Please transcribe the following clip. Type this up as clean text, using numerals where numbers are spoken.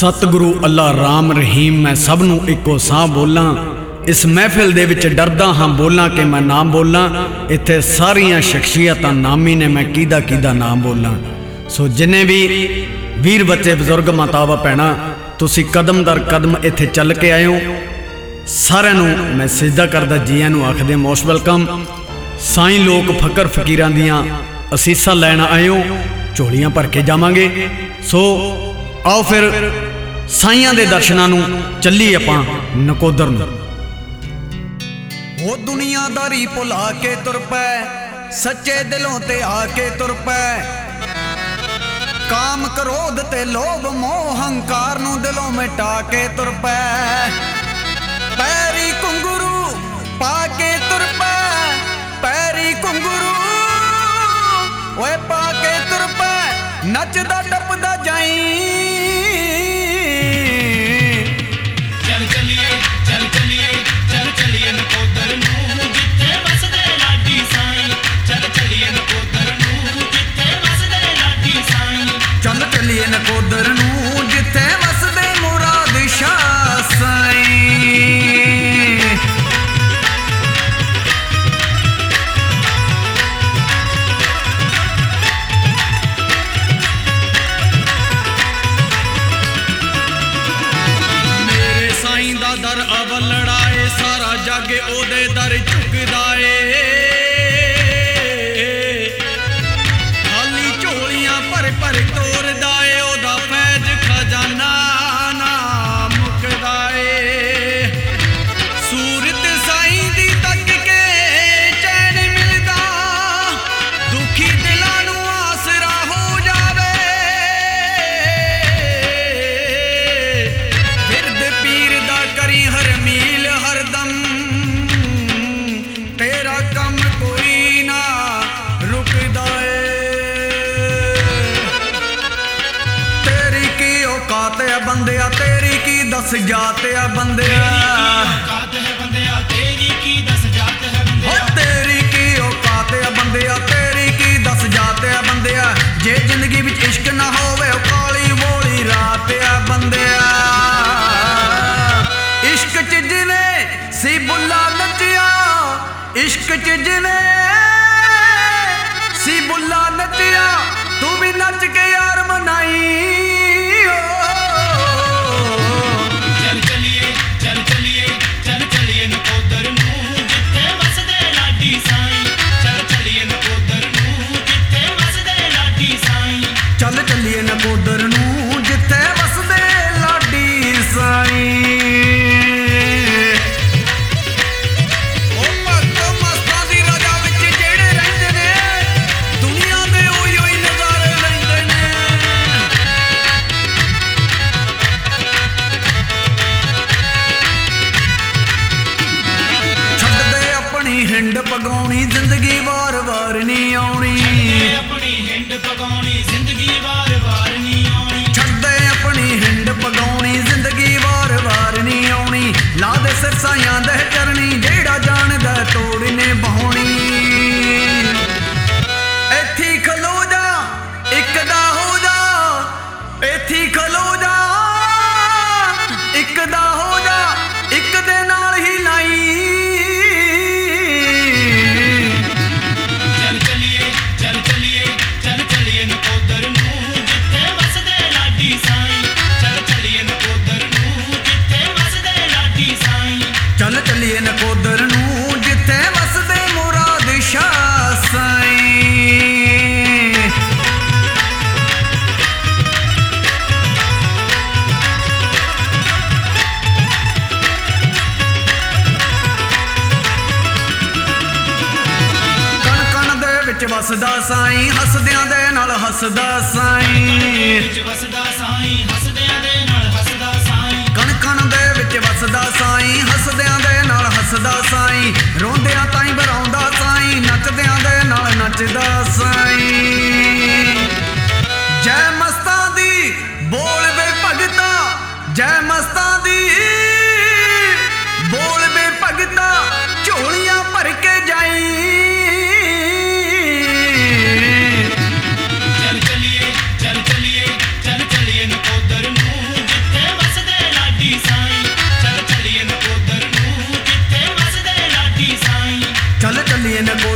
सतगुरु अल्लाह राम रहीम मैं सब नूं इक्को साह बोलां। इस महफिल दे विच डरदा हाँ बोलां कि मैं नाम बोलां। इत्थे सारियां शख्सियतां नामी ने, मैं कीदा कीदा नाम बोलां। सो जिन्ने भी वीर बच्चे बजुर्ग मातावा भैणां तुसी कदम दर कदम इत्थे चल के आए हो, सारिआं नूं मैं सिजदा करदा जीआं नूं आखदे मोस्ट वेलकम। साईं लोक फकर फकीरां दियां असीसां लैण आए हो, झोलियां भर के जावांगे। सो आओ फिर साइयां दे दर्शनां नूं चलीए आपां नकोदर नूं। ओ दुनियादारी भुला के तुर पै, सच्चे दिलों ते आके तुर पै। काम क्रोध ते लोभ मोह हंकार नूं दिलों मिटा के तुर पै। पैरी घुंगरू पा के तुर पै, पैरी घुंगरू ओए पा के तुर पै। नचदा टपदा जाई, नकोदर नूं जिथे वसदे लाडी साईं। चल चलिए नकोदर नूं जिथे वसदे लाडी साईं। चल चलिए नकोदर नूं जिथे वसदे मुराद शाह साईं। मेरे साईं दा दर अवलड़ा सारा जग ओदे दर झुकदा ए। खाली झोलियां भर भर तोरदा ए, ओदा फैज खजाना ना मुकदा ए। सूरत साईं दी तक के चैन मिलदा, दुखी दिलां नूं आसरा हो जावे। फिरद पीर दा करी हर मील हरदम, तेरा कम कोई ना रुकदा ए। तेरी की औकात है बंदिया, तेरी की दस जात है बंदिया। तेरी की दस जात है बंदिया, तेरी की औकात है बंदिया, तेरी की दस जात है बंदिया। जे जिंदगी विच इश्क ना होवे काली वोली रात है बंदिया। इश्क च जिवें सी बुला नचिया, इश्क च जिवें सी बुला नचिया, तू भी नच के यार मनाई। चल चलिए चल चलिए चल चलिए नकोदर नूं जिथे वसदे लाडी साईं। चल चलिए नकोदर नूं जिथे वसदे लाडी साईं। चल चलिए नकोदर नूं जिथे वसदे लाडी साईं। हिंड पगाउणी जिंदगी वार वार नहीं आउणी। अपनी हिंड पगाउणी जिंदगी वार वार नहीं आउणी। छड्डे अपनी हिंड पगाउणी जिंदगी वार वार नहीं आउणी। ला दे सिर साइयां दे चरणी, जेड़ा जानदा तोड़ ने बहाउणी। इत्थे खलो जा इक दा हो जा, इत्थे खलो जा इक दा हो जा, इक दे नाल ही लाई। चल चलिए नकोदर नूं जिथे वसदे मुराद शाह साईं। कण कण दे विच वसदा साईं, हसदियां दे नाल हसदा साईं। वसदा साईं हसदियां दे नाल हसदा साईं। कण कण दे विच वसदा साईं, हसदियां दे नाल हसदा साईं। रोंदियां ताईं बराउंदा साईं, नचदियां दे नाल नचदा साईं। जै मस्तां दी बोल वे भगता, जै मस्तां दी बोल वे भगता, झोलियां भर के जाई। चल चलिए चल चलिए चल चलिए नकोदर नूं जिथे ਨੀ ਇਹਨੇ